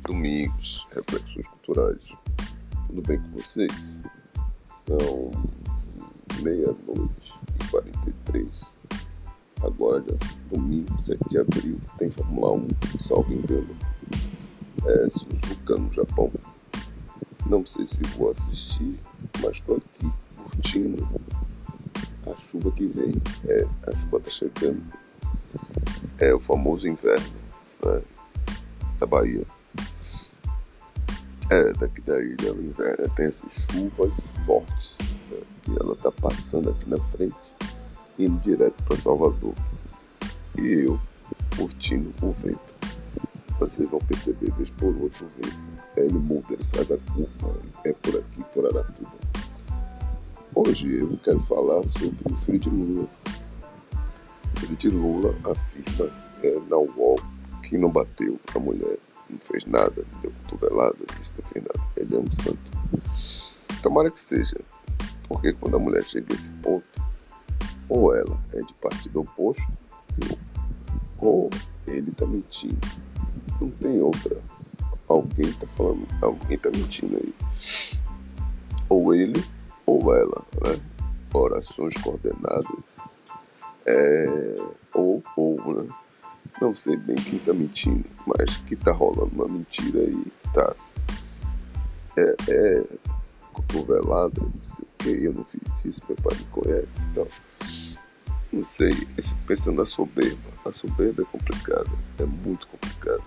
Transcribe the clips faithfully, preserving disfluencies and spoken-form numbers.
Domingos, Reflexões Culturais. Tudo bem com vocês? São meia-noite e quarenta e três. Agora, domingo, sete de abril, tem Fórmula um, salvo engano. É Suzuka, no Japão. Não sei se vou assistir, mas estou aqui curtindo a chuva que vem. É, a chuva está chegando. É o famoso inverno, né, da Bahia. É, daqui da ilha, o inverno tem essas chuvas fortes, né, e ela tá passando aqui na frente, indo direto para Salvador. E eu curtindo o vento. Vocês vão perceber, vez por outro vento. Ele muda, ele faz a curva, é por aqui, por Aratuba. Hoje eu quero falar sobre o filho de Lula. O filho de Lula afirma é, na U O L que não bateu a mulher, não fez nada, não deu cotovelada, disse não fez nada. Ele é um santo. Tomara que seja, porque quando a mulher chega a esse ponto, ou ela é de partido oposto, ou ele tá mentindo. Não tem outra. Alguém tá falando, alguém tá mentindo aí. Ou ele, ou ela, né? Orações coordenadas. É, ou, ou, né? Não sei bem quem tá mentindo, mas que tá rolando uma mentira aí, tá? É, é cotovelada, não sei o que, eu não fiz isso, meu pai me conhece e tal. Não sei, eu fico pensando na soberba. A soberba é complicada, é muito complicada.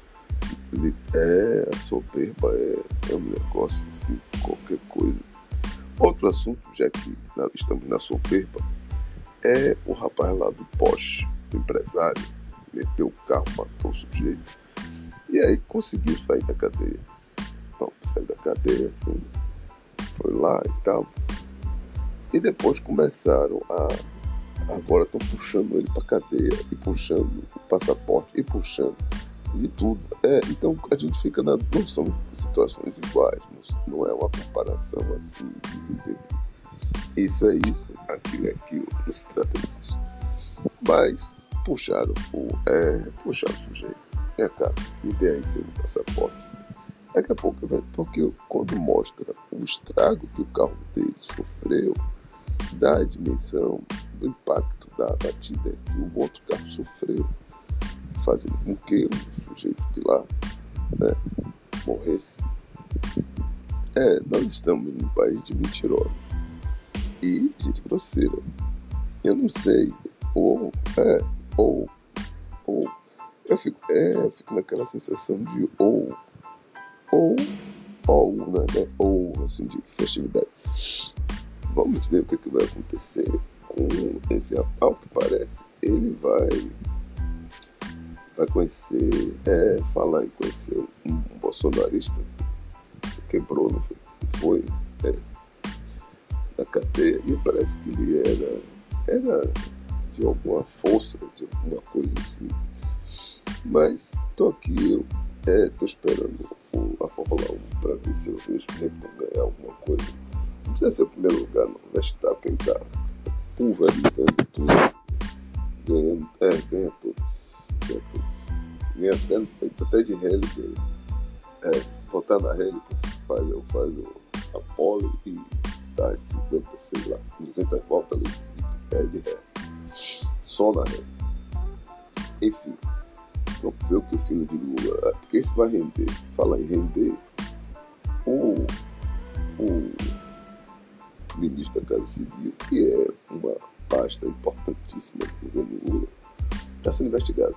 É, a soberba é, é um negócio assim, qualquer coisa. Outro assunto, já que estamos na soberba, é o rapaz lá do Porsche, o empresário, meteu o carro, matou o sujeito, e aí conseguiu sair da cadeia. Bom, saiu da cadeia, assim, foi lá e tal. E depois começaram a... Agora estão puxando ele pra cadeia, e puxando o passaporte, e puxando de tudo. É, então a gente fica na... Não são situações iguais, não, não é uma comparação assim, de dizer que isso é isso, aquilo é aquilo, não se trata disso. Mas puxaram o, é, puxaram o sujeito. É, cara, me dê aí seu passaporte. Daqui a pouco, porque quando mostra o estrago que o carro dele sofreu, da dimensão, do impacto da batida que o outro carro sofreu, fazendo com que o sujeito de lá, né, morresse. É, nós estamos num país de mentirosos e gente grosseira. Eu não sei, ou, é, ou, ou, eu fico, é, eu fico naquela sensação de ou, ou, ou, né, ou, assim, de festividade. Vamos ver o que, que vai acontecer com esse rapaz. Ao que parece, ele vai, vai conhecer, é, falar em conhecer um, um bolsonarista, se quebrou, não foi? Foi é, na cadeia, e parece que ele era, era de alguma força, de alguma coisa assim. Mas tô aqui, eu é, tô esperando o, a Fórmula um para ver se eu vejo tempo ganhar alguma coisa. Não precisa ser o primeiro lugar, não. Verstappen tá pulverizando tudo, ganhando, é, ganha todas, ganha todas. Ganha até no peito, até de rally, é, se botar na rally, faz, faz o, a pole e dá cinquenta, sei lá, duzentas voltas ali, é de rally. Só na rally. Enfim, vamos ver o que o filho de Lula, porque isso vai render. Falar em render, o, o ministro da Casa Civil, que é uma pasta importantíssima do governo Lula, está sendo investigado.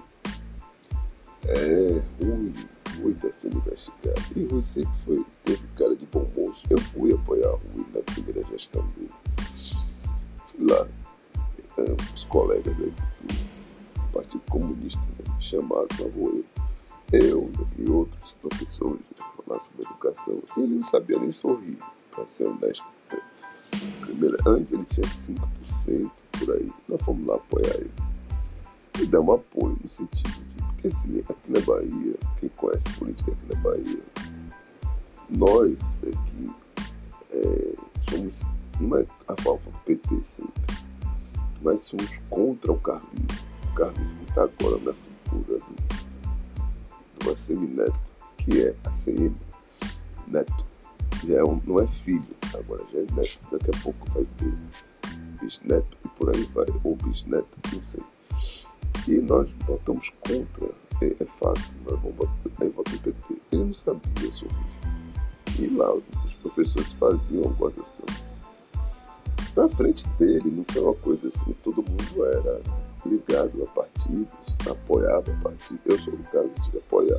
É, Rui, Rui está sendo investigado. E Rui sempre foi, teve cara de bom moço. Eu fui apoiar Rui na primeira gestão dele. Fui lá, é, os colegas aí do Partido Comunista, né, me chamaram, lá vou eu. Eu e outros professores, né, falar sobre educação. Ele não sabia nem sorrir, para ser honesto. Primeiro, antes ele tinha cinco por cento por aí. Nós fomos lá apoiar ele. E dar um apoio no sentido de... Porque assim, aqui na Bahia, quem conhece política aqui na Bahia, nós aqui é, somos... Não é a favor do P T sempre, mas somos contra o carlismo. O carlismo está agora na figura do, do Assemineto, que é A C M, neto. Já é um, não é filho, agora já é neto. Daqui a pouco vai ter bisneto e por aí vai, ou bisneto, não sei. E nós votamos contra, é, é fato, nós vamos votar, aí vota o P T. Ele não sabia sobre isso. E lá os professores faziam uma gozação. Na frente dele não foi uma coisa assim, todo mundo era ligado a partidos, apoiava partidos. Eu sou do caso de apoiar.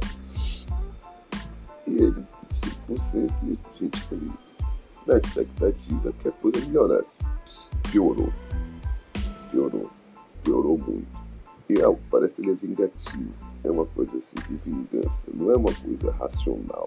E ele, cinco por cento, e a gente ali, na expectativa que a coisa melhorasse. Piorou. Piorou. Piorou muito. E algo parece ele é vingativo. É uma coisa assim de vingança. Não é uma coisa racional.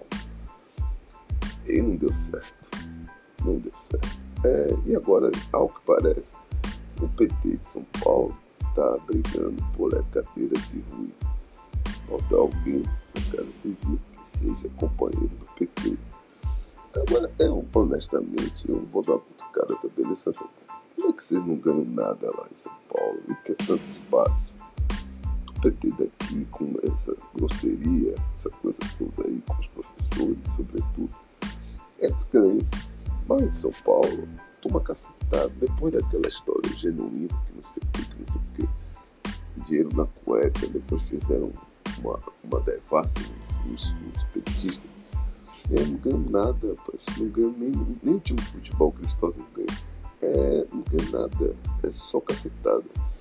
E não deu certo. Não deu certo. É, e agora, ao que parece, o P T de São Paulo está brigando por a cadeira de Rui. Falta alguém na Casa Civil que seja companheiro do P T. Agora, eu, honestamente, eu vou dar uma cutucada também nessa toca. Como é que vocês não ganham nada lá em São Paulo e quer tanto espaço? O P T daqui, com essa grosseria, essa coisa toda aí, com os professores, sobretudo, eles ganham. Mas em São Paulo, toma cacetada, depois daquela história genuína, que não sei o que, que não sei o que, dinheiro na cueca, depois fizeram uma, uma devassa nos, nos petistas. Eu não ganho nada, rapaz. Não ganho nem, nem o time de futebol cristão não ganha. É, não ganho nada. É só cacetada.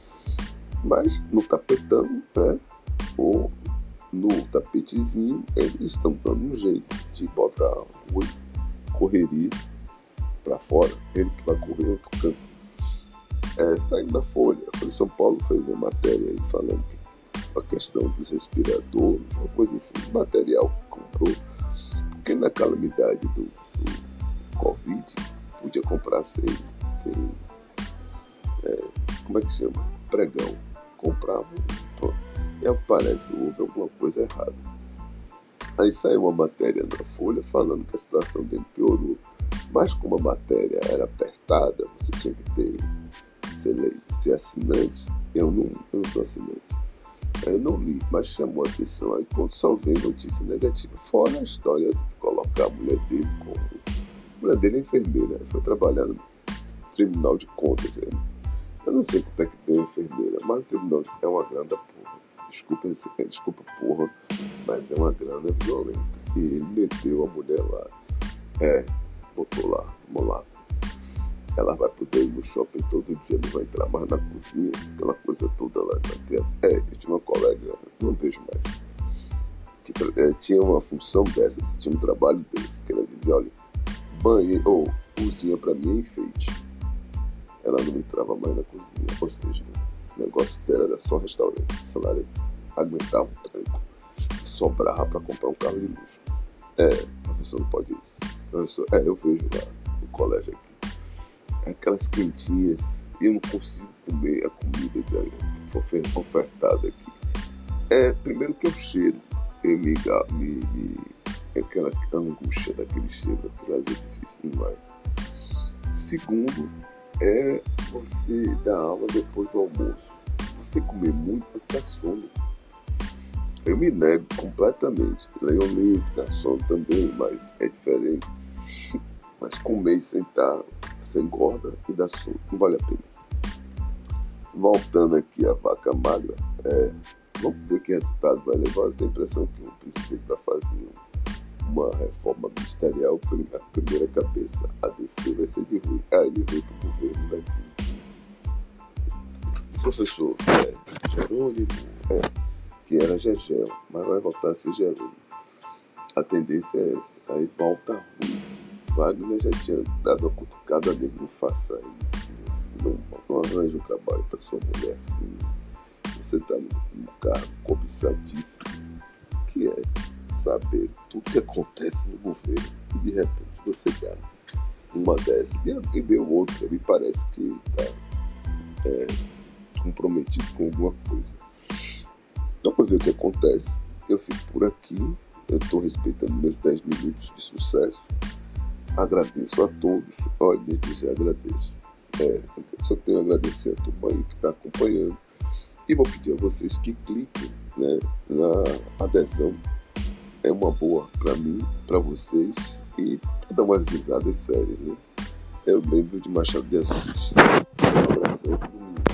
Mas no tapetão, né? Ou no tapetezinho, eles estão dando um jeito de botar a rua, correria pra fora. Ele que vai correr outro canto. É, saindo da Folha. A Folha de São Paulo fez uma matéria aí falando que a questão dos respiradores, uma coisa assim, material que comprou. Porque na calamidade do, do Covid, podia comprar sem, sem é, como é que chama? Pregão. Comprava e pronto. E ao que parece, houve alguma coisa errada. Aí saiu uma matéria na Folha falando que a situação dele piorou. Mas como a matéria era apertada, você tinha que ter, ser, ser assinante. Eu não, eu não sou assinante. Eu não li, mas chamou a atenção. Aí quando só veio notícia negativa, fora a história de colocar a mulher dele como... A mulher dele é enfermeira, foi trabalhar no Tribunal de Contas. Eu não sei quanto é que ganha enfermeira, mas o Tribunal é uma grana porra. Desculpa, desculpa porra, mas é uma grana violenta. E ele meteu a mulher lá. É, botou lá, vamos lá. Ela vai poder ir no shopping todo dia, não vai entrar mais na cozinha, aquela coisa toda lá. É, eu tinha uma colega, não vejo mais, que é, tinha uma função dessa, assim, tinha um trabalho desse, que ela dizia, olha, banheiro, ou cozinha pra mim é enfeite. Ela não entrava mais na cozinha, ou seja, o negócio dela era só restaurante, o salário aguentava o tranco, sobrava pra comprar um carro de luxo. É, professor não pode isso. Professor, é, eu vejo lá no colégio aqui. Aquelas quentinhas, eu não consigo comer a comida que foi ofertada aqui. É, primeiro que eu cheiro, eu me, me, me aquela angústia daquele cheiro, daquilo ali é difícil demais. Segundo, é você dar aula depois do almoço. Você comer muito, você dá sono. Eu me nego completamente. Leio um livro, dá sono também, mas é diferente. Mas comer e sentar, você engorda e dá sono, não vale a pena. Voltando aqui à vaca magra, é, vamos ver que resultado vai levar. Eu tenho a impressão que o presidente vai fazer uma reforma ministerial, a primeira cabeça, a D C vai ser de Rui. Ah, ele veio para o governo daqui. O professor é, Jerônimo, é, que era Gegel, mas vai voltar a ser Jerônimo. A tendência é essa, aí volta Rui. Wagner já tinha dado uma cutucada nele, não faça isso, não, não arranje um trabalho para sua mulher assim. Você está num cargo cobiçadíssimo, que é saber tudo que acontece no governo, e de repente você dá uma dessa, e deu outra, me parece que está é, comprometido com alguma coisa. Então, para ver o que acontece, eu fico por aqui, eu estou respeitando meus dez minutos de sucesso. Agradeço a todos, olha, desde já agradeço. É, só tenho a agradecer a turma aí que está acompanhando. E vou pedir a vocês que cliquem, né, na adesão. é uma boa para mim, para vocês e para dar umas risadas sérias, né? Eu lembro de Machado de Assis. Um abraço aí, todo mundo.